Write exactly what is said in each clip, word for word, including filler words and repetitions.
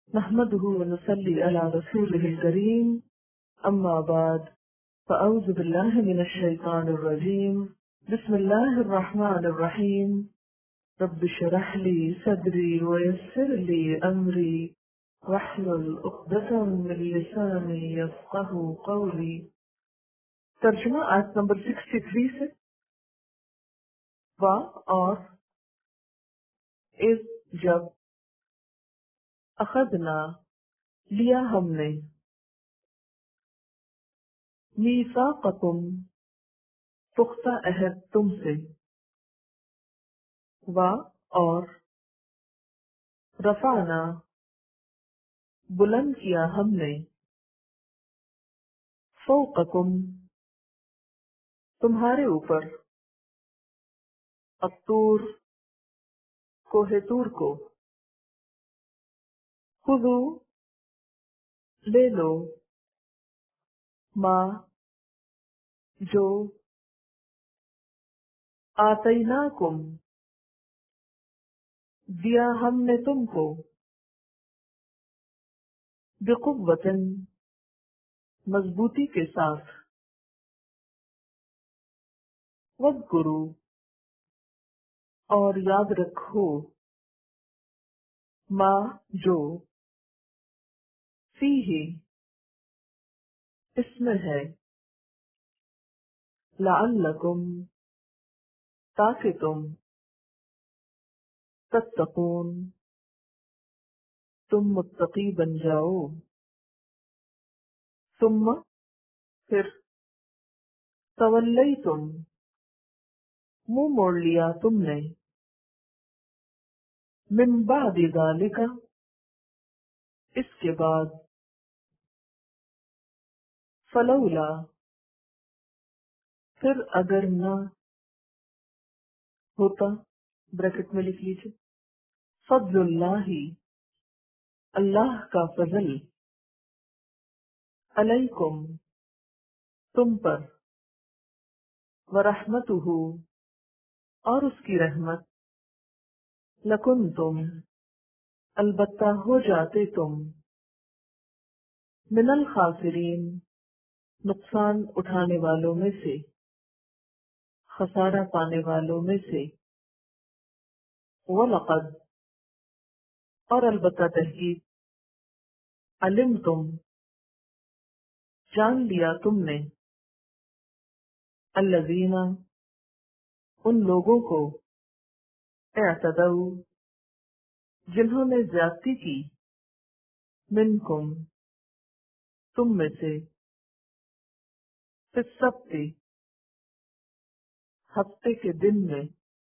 نحمده ونصلي على رسوله الكريم أما بعد فأعوذ بالله من الشيطان الرجيم بسم الله الرحمن الرحيم رب اشرح لي صدري ويسر لي أمري واحلل عقدة من لساني يفقه قولي. ترجمہ آیت نمبر تیسٹی سے وا اور اس جب اخذنا لیا ہم نے میثاقکم پختہ عہد تم سے وا اور رفعنا بلند کیا ہم نے فوقکم تمہارے اوپر الطور کوہ طور کو خذو لے لو ما جو آتیناکم دیا ہم نے تم کو بقوتن مضبوطی کے ساتھ واذکروا اور یاد رکھو ما جو فیہ اس میں ہے لعلکم تاکہ تم تتقون تم متقی بن جاؤ. ثم پھر تولیتم منہ موڑ لیا تم نے من بعد ذالک اس کے بعد فلولا پھر اگر نہ ہوتا بریکٹ میں لکھ لیجیے فضل اللہ اللہ کا فضل علیکم تم پر ورحمتہ اور اس کی رحمت لکنتم البتہ ہو جاتے تم من الخاسرین نقصان اٹھانے والوں میں سے خسارہ پانے والوں میں سے. وَلَقَدْ اور البتہ تحقیق علمتم جان لیا تم نے الذین ان لوگوں کو اعتدوا جنہوں نے زیادتی کی منکم تم میں سے فی السبت ہفتے کے دن میں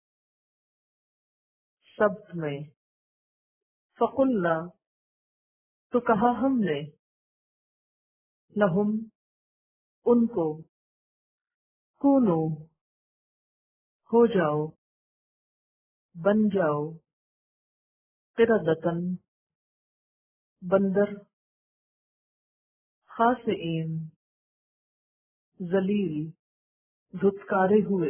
سبت میں فقلنا تو کہا ہم نے لہم ان کو کونو ہو جاؤ بن جاؤ قردتن بندر خاسئین ذلیل دھتکارے ہوئے.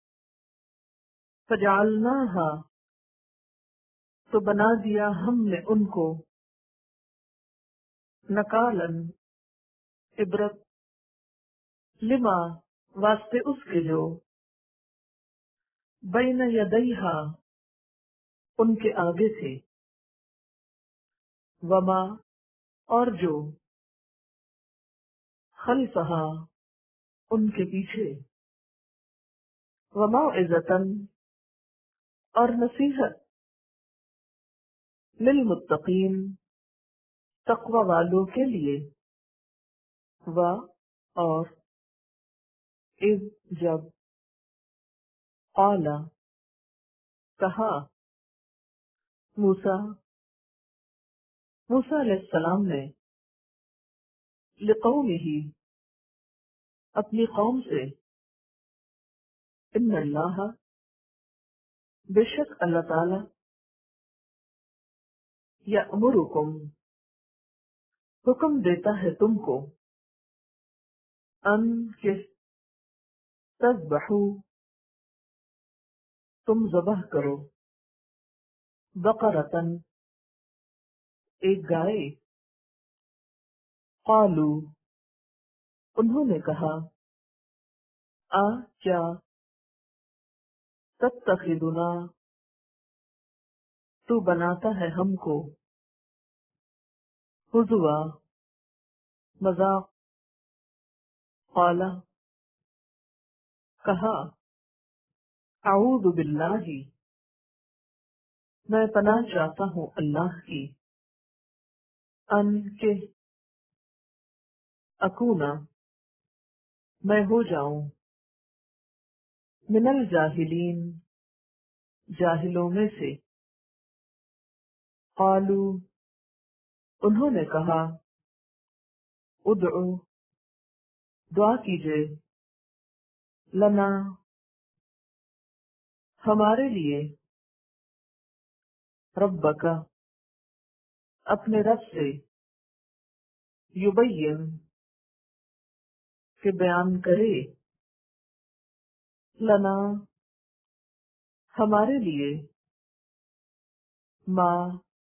فجعلناہا تو بنا دیا ہم نے ان کو نکالن عبرت لما واسطے اس کے جو بین یدیہا ان کے آگے تھے وما اور جو خلفہا ان کے پیچھے وموعظۃً اور نصیحت للمتقین تقوی والوں کے لیے. و اور اذ جب قال کہا موسیٰ موسیٰ علیہ السلام نے لقومہ اپنی قوم سے ان اللہ بے شک اللہ تعالی یأمرکم حکم دیتا ہے تم کو ان کہ تذبحوا تم ذبح کرو بقرۃ ایک گائے۔ قالو، انہوں نے کہا، آ کیا تتخذنا، تو بناتا ہے ہم کو، ہزوا، مذاق، قال، کہا، اعوذ باللہ، میں پناہ چاہتا ہوں اللہ کی، ان کے اکونا، میں ہو جاؤں، من الجاہلین، جاہلوں میں سے۔ قالو، انہوں نے کہا، ادعو، دعا کیجئے، لنا، ہمارے لیے، ربک، اپنے رب سے، یبین، کہ بیان کرے، لنا، ہمارے لیے، ما،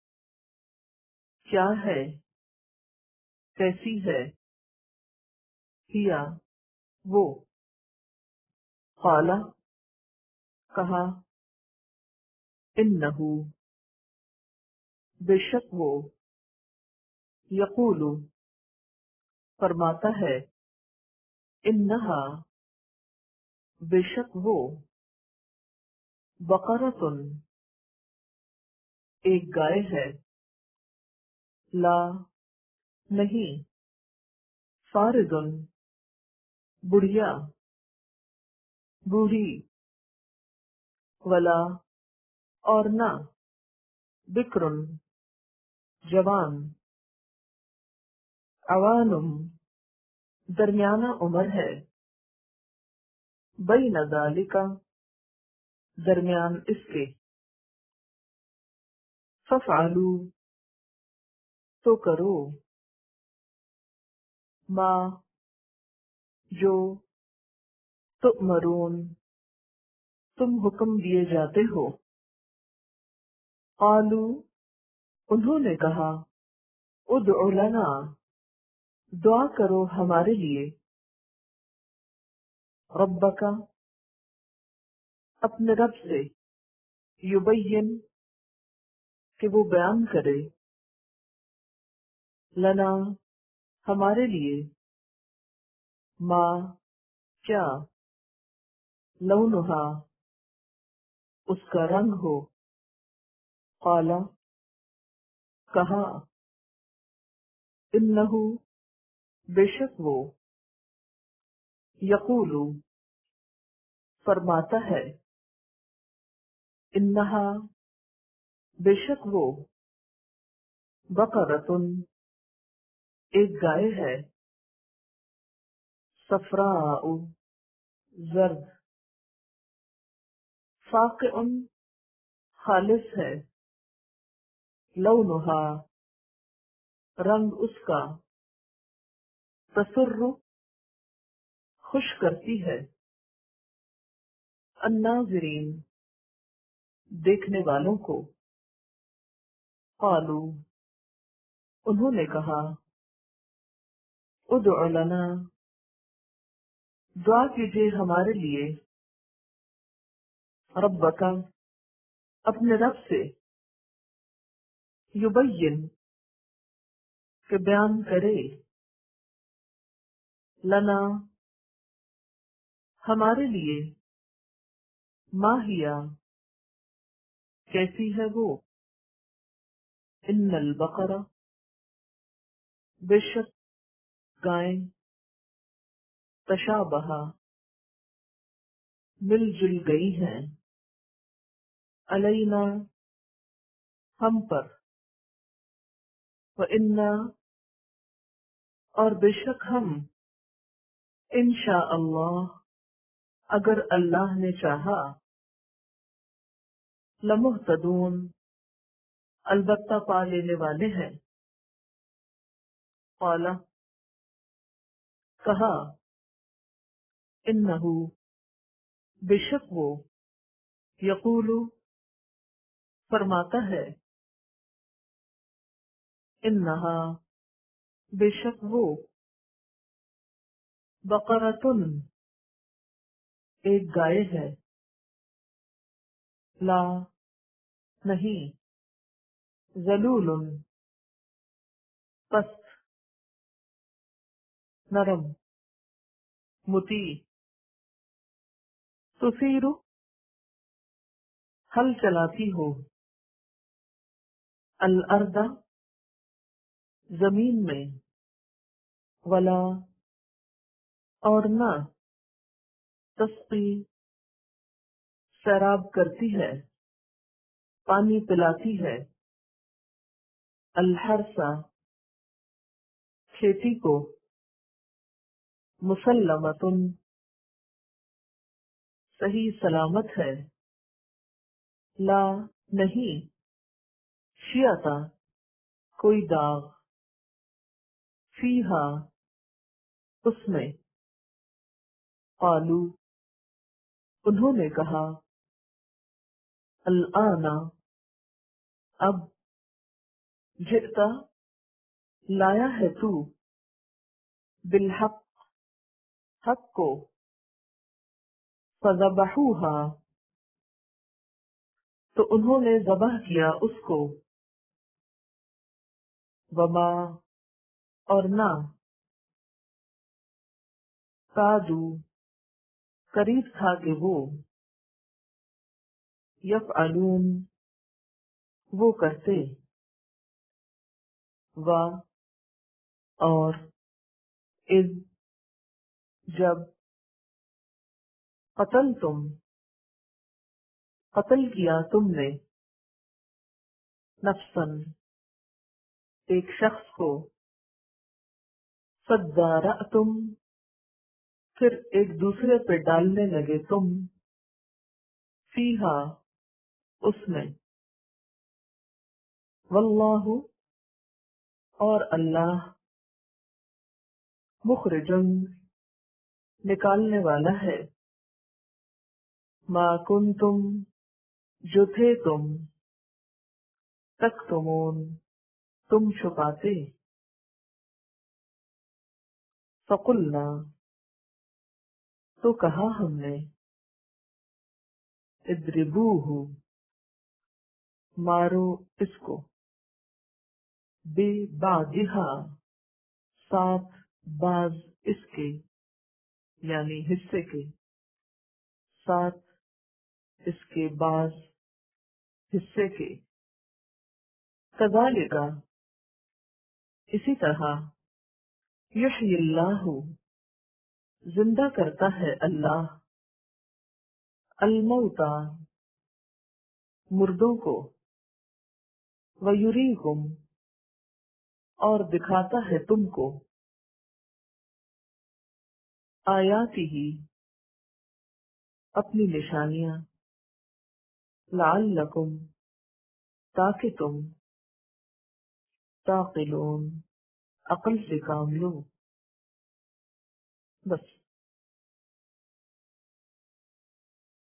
کیا ہے، کیسی ہے، کیا، وہ، قال، کہا، انہو، بے شک وہ، یقول، فرماتا ہے، انہا، بے شک وہ، بقرۃ، ایک گائے ہے، لا، نہیں، فارض، بڑھیا، بوڑھی، ولا، اور نہ، بکر، جوان، عوانم، درمیانہ عمر ہے، بین ذالک، درمیان اس کے، فافعلوا، تو کرو، ما، جو، تؤمرون، تم حکم دیے جاتے ہو۔ قالو، انہوں نے کہا، ادع لنا، دعا کرو ہمارے لیے، ربک، اپنے رب سے، یبین، کہ وہ بیان کرے، لنا، ہمارے لیے، ما، کیا، لونہا، اس کا رنگ ہو، قال، کہا، انہو، بے شک وہ، یقول، فرماتا ہے، انہا، بے شک وہ، بقرۃ، ایک گائے ہے، صفراء، زرد، فاقع، خالص ہے، لونہا، رنگ اس کا، تسر، خوش کرتی ہے، الناظرین، دیکھنے والوں کو۔ قالو، انہوں نے کہا، ادع لنا، دعا کیجیے ہمارے لیے، ربک، اپنے رب سے، یبین، کہ بیان کرے، لنا، ہمارے لیے، ماہیا، کیسی ہے وہ، ان البقرہ، بے شک گائیں، تشابہ، مل جل گئی ہیں، علینا، ہم پر، وَإِنَّا، اور بے شک ہم، انشاء اللہ، اگر اللہ نے چاہا، لمہتدون، البتہ پا لینے والے ہیں۔ قال، کہا، انہو، بے شک وہ، یقول، فرماتا ہے، انہا بے شک وہ، بقرتن ایک گائے ہے، لا نہیں، ذلول پست، نرم، مطیع، تثیر ہل چلاتی ہو، الارض زمین میں، ولا اور نہ، تسقی سیراب کرتی ہے، پانی پلاتی ہے، الحرث کھیتی کو، مسلمتن صحیح سلامت ہے، لا نہیں، شیعتا کوئی داغ، فیہا اس میں، قالو انہوں نے کہا، الآن اب، جئتا لایا ہے تو، بالحق حق کو، فذبحوہا تو انہوں نے ذبح کیا اس کو، وما اور نہ، کادو قریب تھا کہ وہ، یفعلون وہ کرتے، و اور، اذ جب، قتل تم قتل کیا تم نے، نفسن ایک شخص کو، فادارأتم پھر ایک دوسرے پہ ڈالنے لگے تم، فیہا اس میں، واللہ اور اللہ، مخرجن نکالنے والا ہے، ما کنتم جو تھے تم، تکتمون تم چھپاتے، فقلنا تو کہا ہم نے، اضربوہ مارو اس کو، بے بعضہا ساتھ بعض اس کے، یعنی حصے کے، ساتھ اس کے بعض حصے کے، کذالک اسی طرح، یحیی اللہ زندہ کرتا ہے اللہ، الموتى مردوں کو، ویریکم اور دکھاتا ہے تم کو، آیاتہ اپنی نشانیاں، لعلکم تاکہ تم، تعقلون عقل سے کام لو، بس